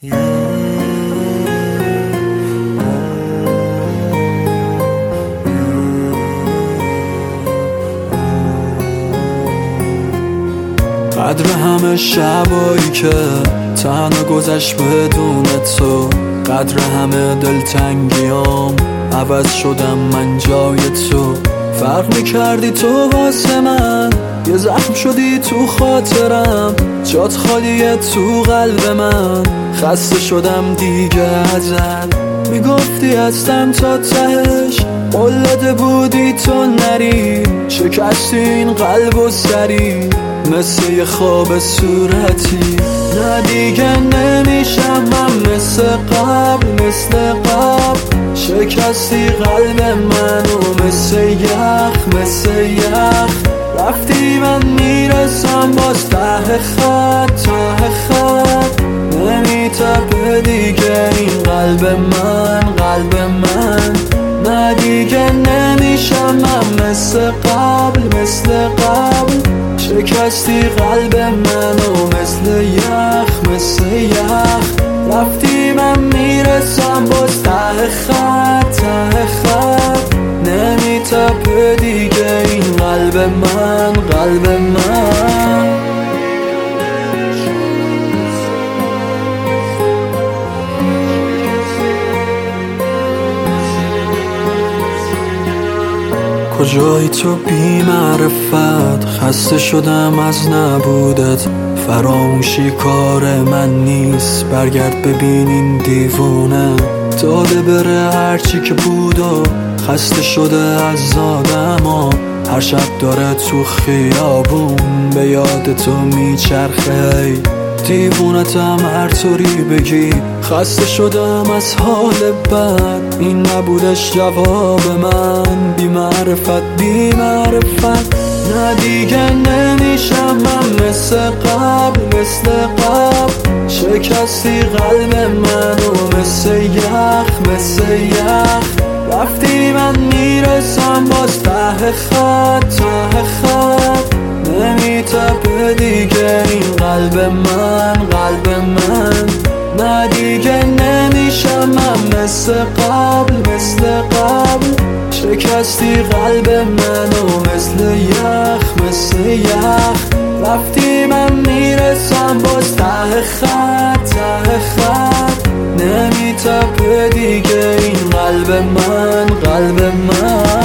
قدر همه شبایی که تنها گذشت بدون تو، قدر همه دلتنگیام عوض شدم من جای تو. فرق میکردی تو واسه من، یه زخم شدی تو خاطرم، جات خالیه تو قلب من. خسته شدم دیگه ازت، میگفتی هستم تا تهش، قول داده بودی تو نری، شکستی این قلب و سری مثل یه خواب صورتی. نه دیگه نمیشم من مثل قبل، مثل قبل شکستی قلب منو مثل یخ، مثل یخ. رفتی من میرسم باز ته خط، ته خط نمیتپه دیگه این قلب من، قلب من. نه دیگه نمیشم من مثل قبل، مثل قبل شکستی قلب منو مثل یخ، مثل یخ. رفتی من میرسم باز ته خط، ته خط نمیتپه دیگه این قلب من، قلب من. کجایی تو بی معرفت، خسته شدم از نبودت. فراموشی کار من نیست، برگرد ببین این دیوونه داده بره هرچی که بود و خسته شده از آدما. هر شب داره تو خیابون به یاد تو میچرخه، دیوونتم هر طوری بگی. خسته شدم از حال بد، این نبودش جواب من. بی معرفت، بی معرفت نه دیگه نمیشم من مثل قبل، مثل قبل شکستی قلب منو مثل یخ، مثل یخ. رفتی من میرسم باز ته خط، ته خط نمیتپه دیگه این قلب من، قلب من. نه دیگه نمیشم من مثل قبل، مثل قبل شکستی قلب منو مثل یخ، مثل یخ. رفتی من میرسم باز ته خط، ته خط نمیتپه دیگه این قلب من، قلب من.